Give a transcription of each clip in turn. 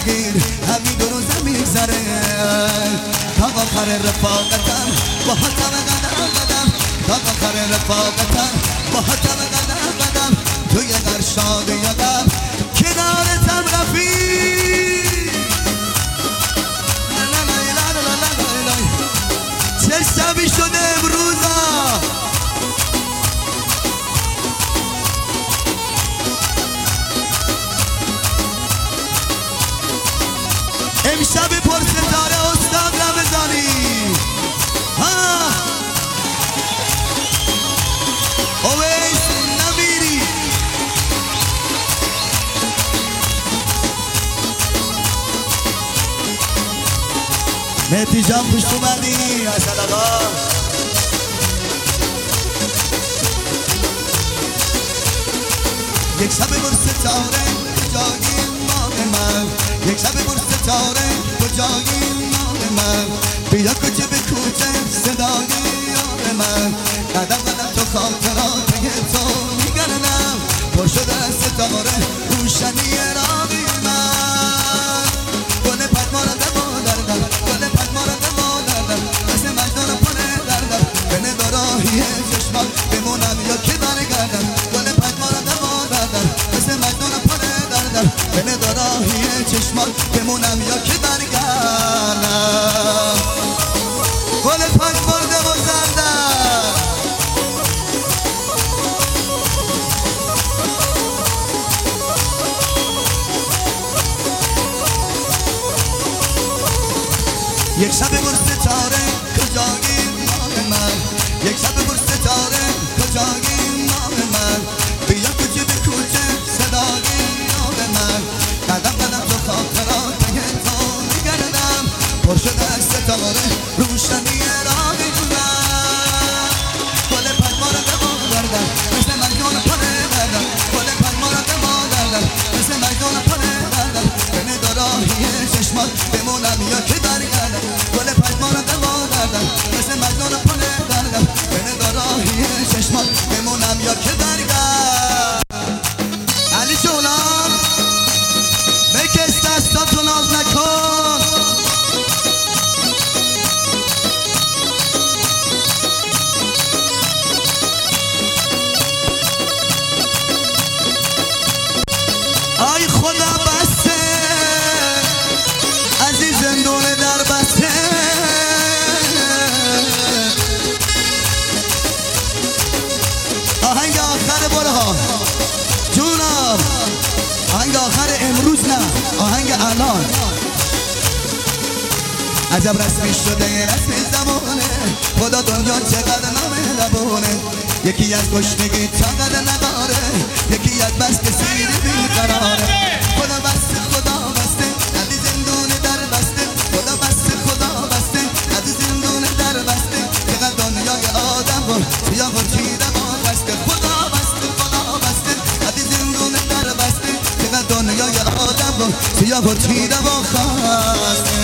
بگیر همین دو روزه میگذره تا آخر رفاقتم با حتم قدم قدم تا آخر رفاقتم با حتم قدم قدم توی قرشاد یادم کنارتم رفیق چه شبی شده امروزا امشب پر ستاره استاد رمضانی ها اویس نمیری مهدی جان پشت اومدی حسن آقا یک شب پر ستاره کجایی ماه من یک شب پر ستاره کجایی ماه من بیا کوچه به کوچه صدای یار من قدم قدم تو خاطرات تو میگردم پر شده ستاره روشنی راهی من گل پدمارده مادردم گل مارده مادردم مثل مجنون پنه دردم بنه دراهی چشمم بمونم یا که برگردم گل مارده مادردم مثل مجنون پنه دردم بنه دراهی چشمم بمونم یا که برگردم گل مارده مادردم یک شب پر ستاره کجایی ماه من یک شب پر ستاره کجایی ماه من بیا کوچه به کوچه صدای یاد من قدم قدم تو خاطرات تو میگردم پر شده ستاره روشنی راهی من گل پدمارده مادردم مثل مجنون پنه دردم گل پدمارده مادردم مثل مجنون پنه دردم بنه دراهی چشمات بمونم یا که برگردم گل پدمارده مادردم مثل مجنون پنه دردم بنه دراهی چشمات بمونم یا که برگردم علی جونم بکش دستاتو ناز نکن آی خدا بسته از این زندون در بسته آهنگ آخر برها جونم آهنگ آخر امروز نه آهنگ الان عجب رسمی شده رسمی زمانه خدا دنیا چقدر نامهربونه یکی از گشنگی طاقت نداره یکی از بس که سیر بیقراره خدا بسته خدا بسته از زندون در بسته خدا بسته خدا بسته از زندون در بسته چقدر دنیای آدم رو سیاه و چیره با بسته خدا بسته خدا بسته از زندون در بسته چقدر دنیای آدم رو سیاه و چیره با خسته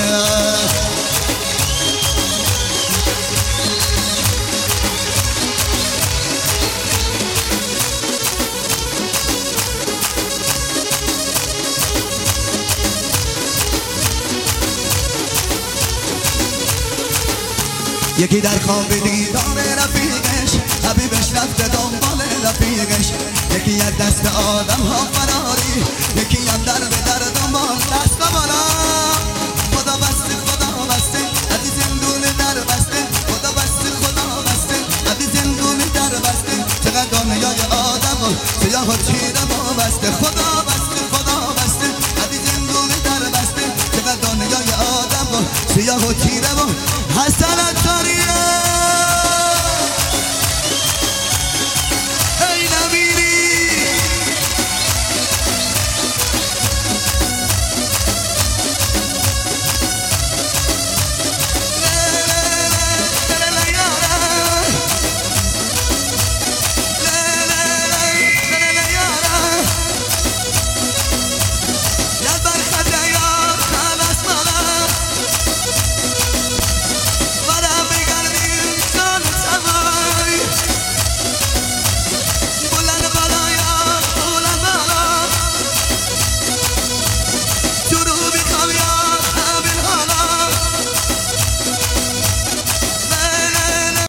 یکی در خواب دیدار رفیقش حبیبش رفته دنبال رفیقش یکی از دست آدم ها فراری یکی هم در به در دنبال دست بالا خدا بسته خدا بسته از زندون در بسته خدا بسته خدا بسته از زندون در بسته چقدر دنیای آدم و سیاه و چیره با بسته خدا بسته خدا بسته از زندون در بسته چقدر دنیای آدم و سیاه و چیره با حسنت